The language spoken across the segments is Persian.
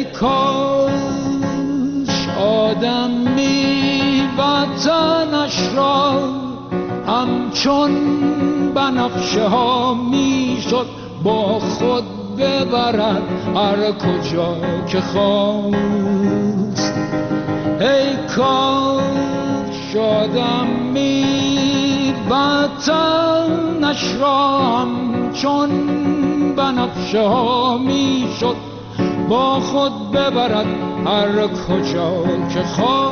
ای کاش آدمی وطنش را همچون بنفشه ها میشد با خود ببرد هر کجا که خواست. ای کاش آدمی وطنش را همچون بنفشه ها میشد با خود ببرد هر کجا که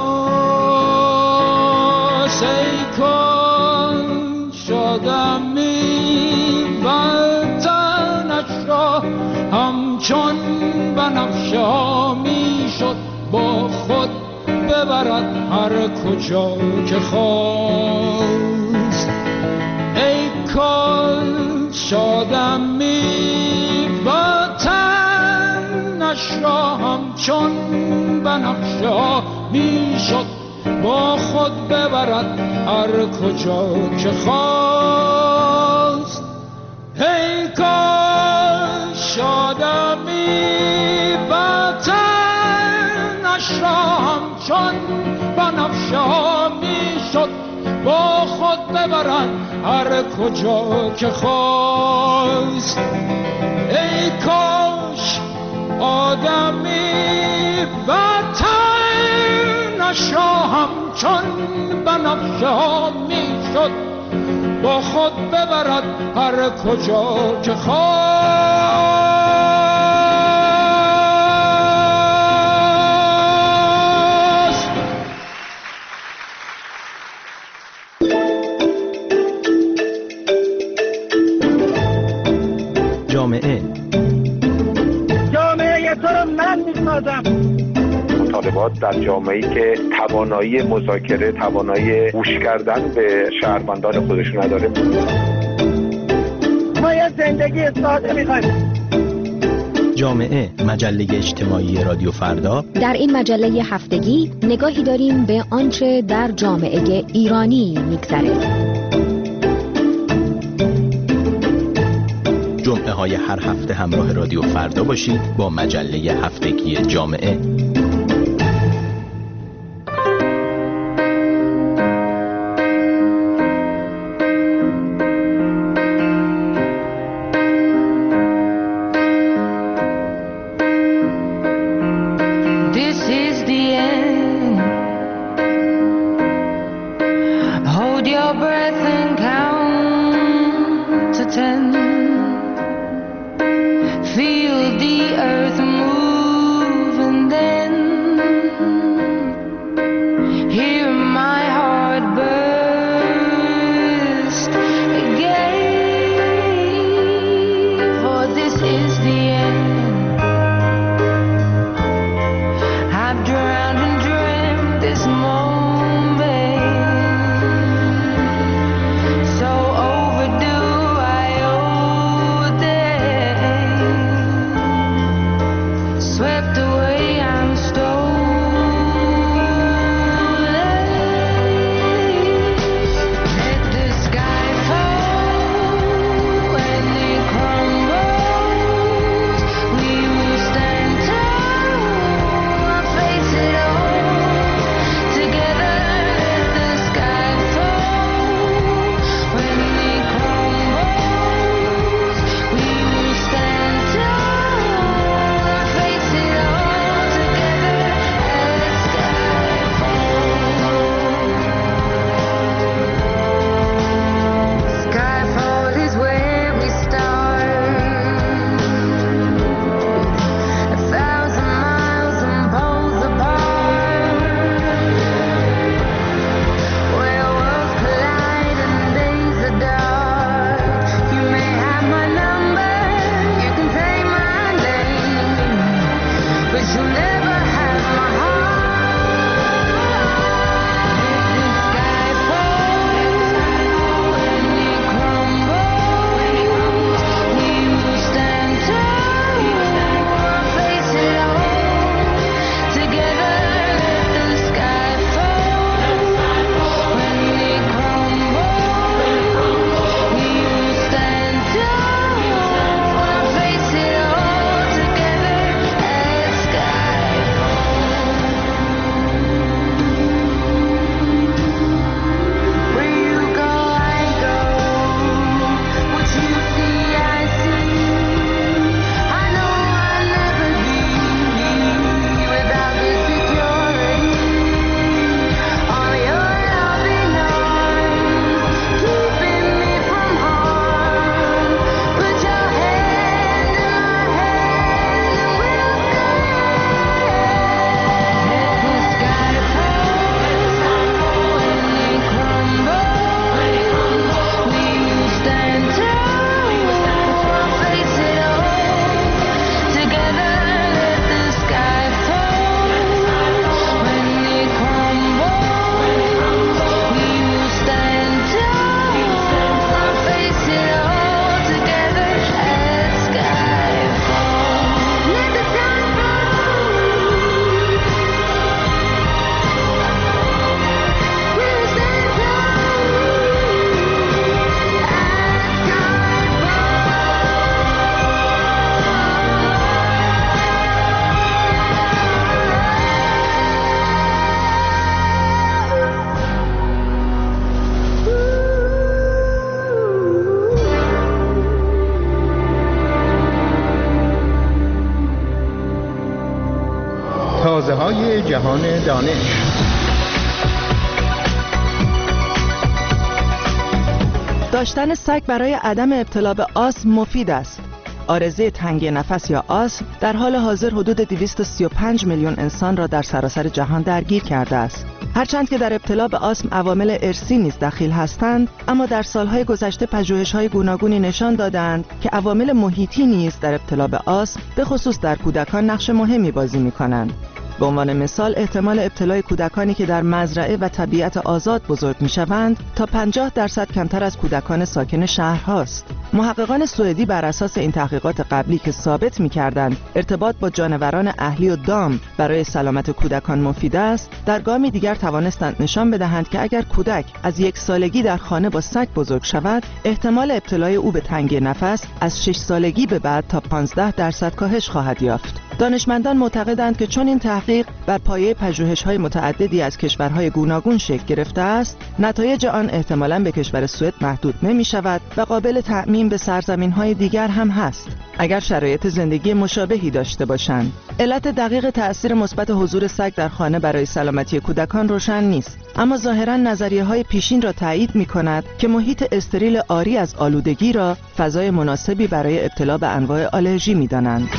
خواست. ای کاش آدمی وطنش را همچون بنفشه ها میشد با خود ببرد هر کجا که خواست. ای کاش آدمی وطنش را همچون بنفشه ها میشد با خود ببرد هر کجا که خواست. ای کاش آدمی وطنش را همچون بنفشه ها میشد با خود ببرد هر کجا که خواست. ای کاش آدمی وطنش را همچون بنفشه ها میشد با خود ببرد هر کجا که خواست. جامعه تو رو من میسازم. مطالبات در جامعه‌ای که توانایی مذاکره، توانایی گوش کردن به شهروندان خودش نداره. ما یه زندگی ساده می‌خوایم. جامعه، مجله اجتماعی رادیو فردا. در این مجله هفتگی نگاهی داریم به آنچه در جامعه ایرانی می‌گذره. جمعه های هر هفته همراه رادیو فردا باشید با مجله هفتگی جامعه. Feel the earth move and then برای جهان دانش. داشتن سگ برای عدم ابتلا به آسم مفید است. عارضه تنگی نفس یا آسم در حال حاضر حدود 235 میلیون انسان را در سراسر جهان درگیر کرده است. هرچند که در ابتلا به آسم عوامل ارثی نیز دخیل هستند، اما در سالهای گذشته پژوهش‌های گوناگونی نشان دادند که عوامل محیطی نیز در ابتلا به آسم به خصوص در کودکان نقش مهمی بازی می‌کنند. به عنوان مثال احتمال ابتلای کودکانی که در مزرعه و طبیعت آزاد بزرگ می‌شوند تا 50% کمتر از کودکان ساکن شهرهاست. محققان سوئدی بر اساس این تحقیقات قبلی که ثابت می‌کردند ارتباط با جانوران اهلی و دام برای سلامت کودکان مفید است، در گامی دیگر توانستند نشان بدهند که اگر کودک از 1 سالگی در خانه با سگ بزرگ شود، احتمال ابتلای او به تنگی نفس از 6 سالگی به بعد تا 15% کاهش خواهد یافت. دانشمندان معتقدند که چون این تحقیق بر پایه پژوهش‌های متعددی از کشورهای گوناگون شکل گرفته است، نتایج آن احتمالاً به کشور سوئد محدود نمی‌شود و قابل تعمیم به سرزمین‌های دیگر هم هست اگر شرایط زندگی مشابهی داشته باشند. علت دقیق تأثیر مثبت حضور سگ در خانه برای سلامتی کودکان روشن نیست، اما ظاهراً نظریه‌های پیشین را تایید می‌کند که محیط استریل عاری از آلودگی را فضای مناسبی برای ابتلا به انواع آلرژی می‌دانند.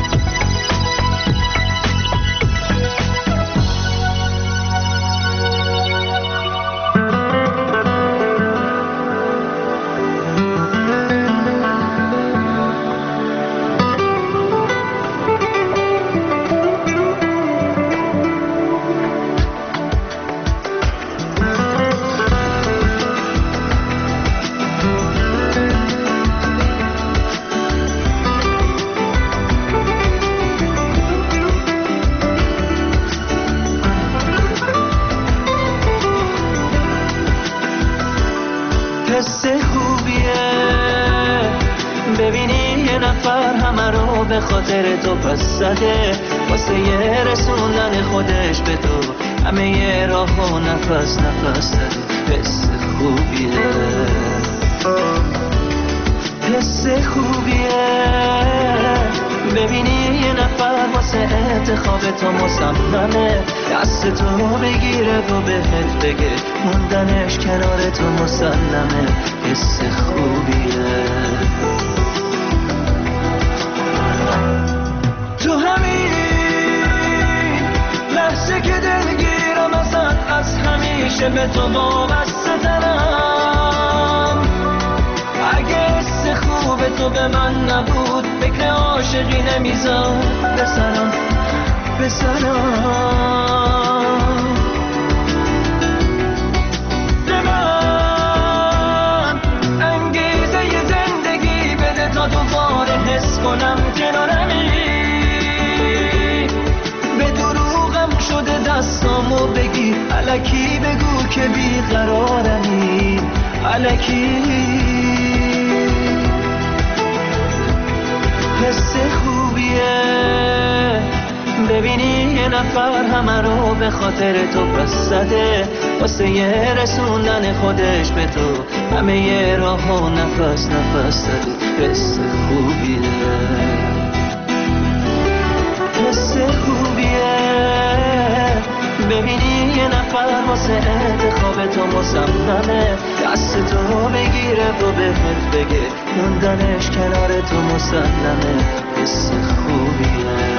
به خاطر تو پس زده واسه یه رسوندن خودش به تو همه یه راه و نفس زده. حس خوبیه، حس خوبیه ببینی یه نفر واسه انتخاب تو مصممه دست تو بگیره و بهت بگه موندنش کنار تو مسلمه. حس خوبیه تو همین لحظه که دلگیرم ازت از همیشه به تو وابسته ترم. اگه حس خوب تو به من نبود فکر عاشقی نمیذار بسرم به من انگیزه ی زندگی بده تا دوباره حس کنم کنارمی. به دروغم شده دستامو بگی الکی بگو که بیقرارمی الکی. حس خوبیه ببینی یه نفر همه رو به خاطر تو پس زده واسه یه رسوندن خودش به تو همه یه راه و نفس زده. حس خوبیه، حس خوبیه ببینی یه نفر واسه انتخاب تو مصممه دست تو بگیره و بهت بگه موندنش کنار تو مسلمه. حس خوبیه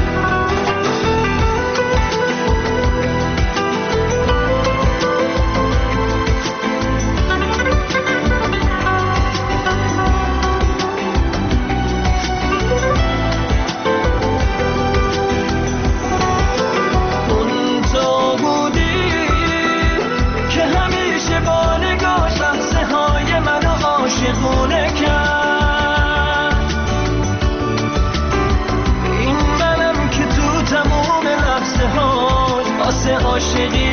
عاشقی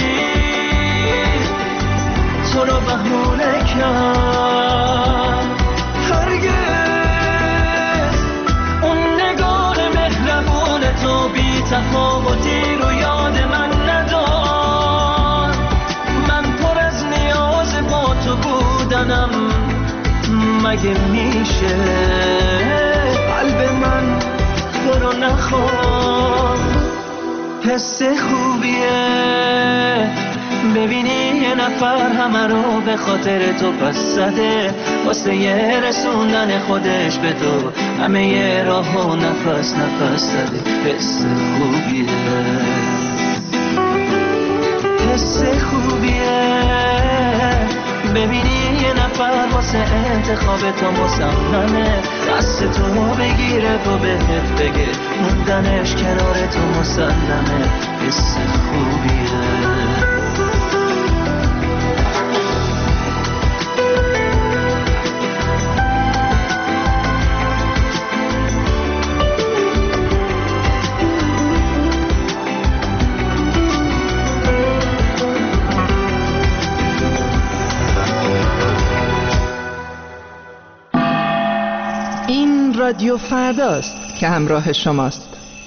تو رو بهونه کرد. هرگز اون نگاه مهربون تو بی تفاوتی رو یاد من ندار. من پر از نیاز با تو بودنم مگه میشه قلب من تو رو نخواد. حس خوبیه ببینی یه نفر همه رو به خاطر تو پس زده واسه یه رسوندن خودش به تو همه یه راه و نفس زده حس خوبیه حس خوبیه ببینی یه نفر واسه انتخاب تو مصممه دست تو بگیره و بهت بگه موندنش کنار تو مسلمه حس خوبیه رادیو فرداست که همراه شماست.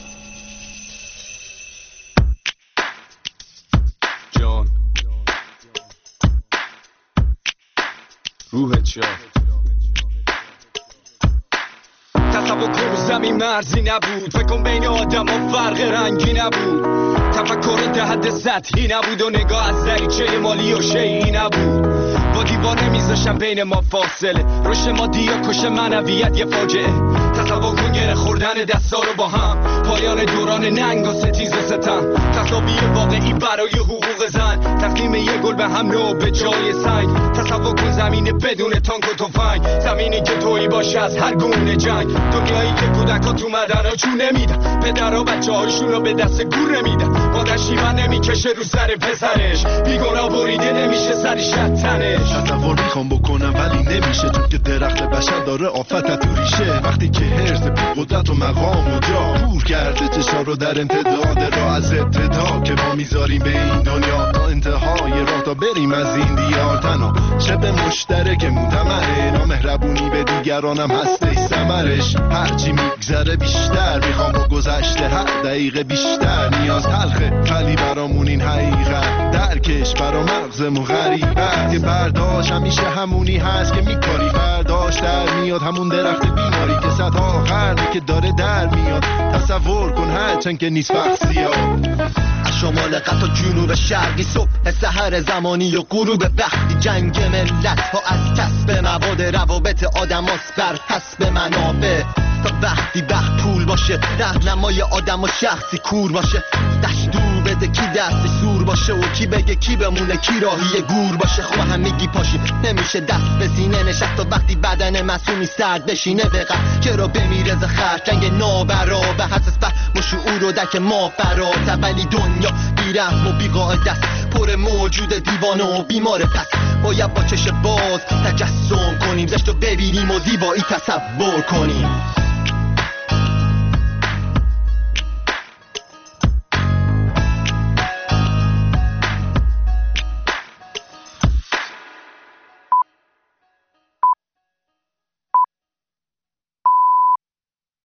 جان روحت شاد تصور کن زمین مرزی نبود فکر کن بین آدم ها فرق رنگی نبود تفکر ده حد سطحی نبود و نگاه از دریچه مالی و شیعی نبود با دیوار نمیذاشم بین ما فاصله رشد مادی یا کش معنویت یه فاجعه تصور کن گره خوردن دستا رو با هم پایان دوران ننگ و ستیز و ستم تصاویر واقعی برای حقوق زن تقدیم یه گل به هم نو به جای سنگ تصور کن زمین بدون تانک و تفنگ زمینی که تویی باشه از هر گونه جنگ دنیایی که کودکا تو مدرنا چون نمیدن پدرها بچه هاشون رو به دست گور نمیدن مادر شیون نمیکشه رو سر پسرش بیگناه بریده نمیشه سرش تنش تصور میخوام بکنم ولی نمیشه چون که درخت بشر داره آفت تو ریشه وقتی که هرس بی قدرت و مقام و جا کور کرده چشا رو در امتداد راه از ابتدا که ما میذاریم به این دنیا تا انتهای راه تا بریم از این دیار تنها شب مشترک مدمره نامهربونی به دیگرانم هسته ثمرش هرچی میگذره بیشتر میخوام با گذشته هر دقیقه بیشتر نیاز تلخه ولی برامون این حقیقت درکش برا مغزمون غریبه که برداشت همیشه همونی هست که میکنی برداشت در میاد همون درخت بیماری که صدها قرنه که داره در میاد تصور کن هرچند که نیست وقت زیاد از شمال قطع جنوب شرقی صبح سحر زمانی و غروب وقتی جنگ ملت ها از کسب مواد روابط آدم هاست بر حسب منابع تا وقتی وقت پول باشه راهنمای آدم و شخصی کور باشه دستور بده کی دست سور باشه و کی بگه کی بمونه کی راهی گور باشه خب همگی پاشیم نمیشه دست به سینه نشست تا وقتی بدن مسئولی سرد بشینه بقیه چرا بمیره ز خرچنگ نابرابر حساس فهم و شعور و دک ما فرات ولی دنیا بیرحم و بیقاعده است پر موجود دیوانه و بیماره پس باید با چش باز تجسم کنیم زشت و ببینیم و زیبایی تصور کنیم